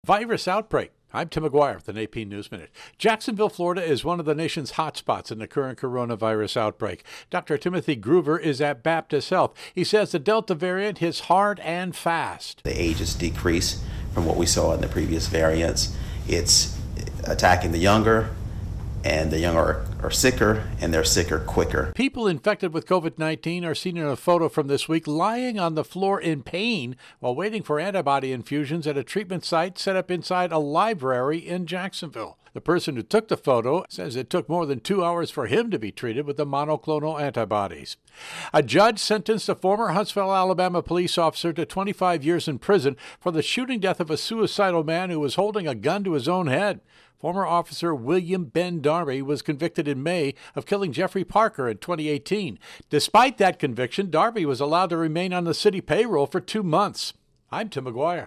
Virus outbreak. I'm Tim McGuire with an AP News Minute. Jacksonville, Florida is one of the nation's hotspots in the current coronavirus outbreak. Dr. Timothy Groover is at Baptist Health. He says the Delta variant hits hard and fast. The ages decrease from what we saw in the previous variants. It's attacking the younger, and the younger are sicker, and they're sicker quicker. People infected with COVID-19 are seen in a photo from this week lying on the floor in pain while waiting for antibody infusions at a treatment site set up inside a library in Jacksonville. The person who took the photo says it took more than 2 hours for him to be treated with the monoclonal antibodies. A judge sentenced a former Huntsville, Alabama police officer to 25 years in prison for the shooting death of a suicidal man who was holding a gun to his own head. Former officer William Ben Darby was convicted in May of killing Jeffrey Parker in 2018. Despite that conviction, Darby was allowed to remain on the city payroll for 2 months. I'm Tim McGuire.